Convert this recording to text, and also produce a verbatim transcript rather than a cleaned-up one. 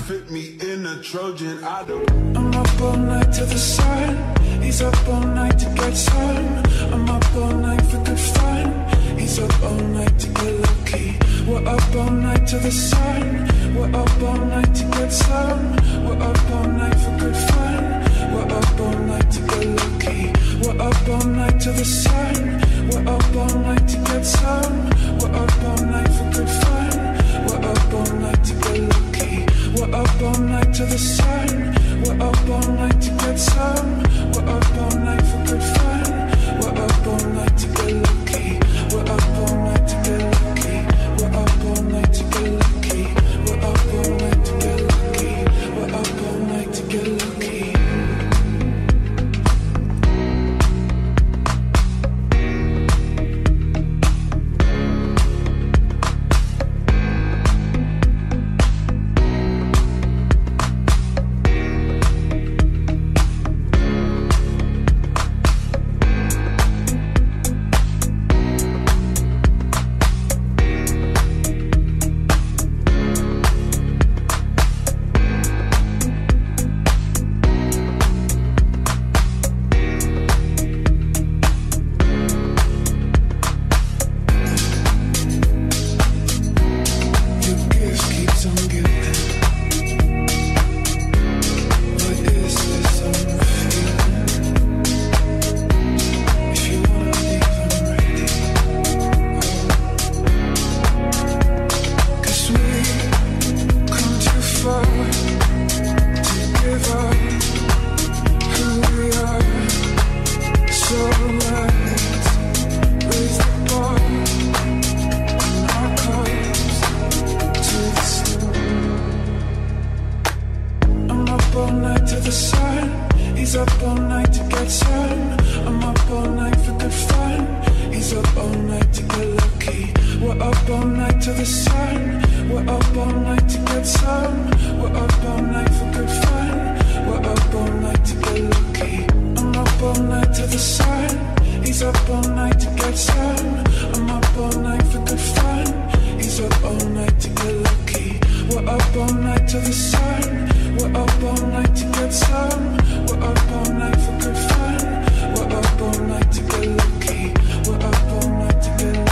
fit me in a Trojan. I don't. I'm up all night to the sun. He's up all night to get some. I'm up all night for good fun. He's up all night to get lucky. We're up all night to the sun. We're up all night to get some. We're up all night for good fun. We're up all night to get lucky. We're up all night to the sun. We're up all night to get some. We're up all night for good fun. We're up all night to get lucky. We're up all night to the sun. We're up all night to get some. We're up all night for good fun. We're up all night to get lucky. We're up all night to get lucky. We're up all night to get lucky. We're up all night to get lucky. We're up all night to get lucky. He's up all night to get some. I'm up all night for good fun. He's up all night to get lucky. We're up all night to the sun. We're up all night to get some. We're up all night for good fun. We're up all night to get lucky. We're up all night to get lucky.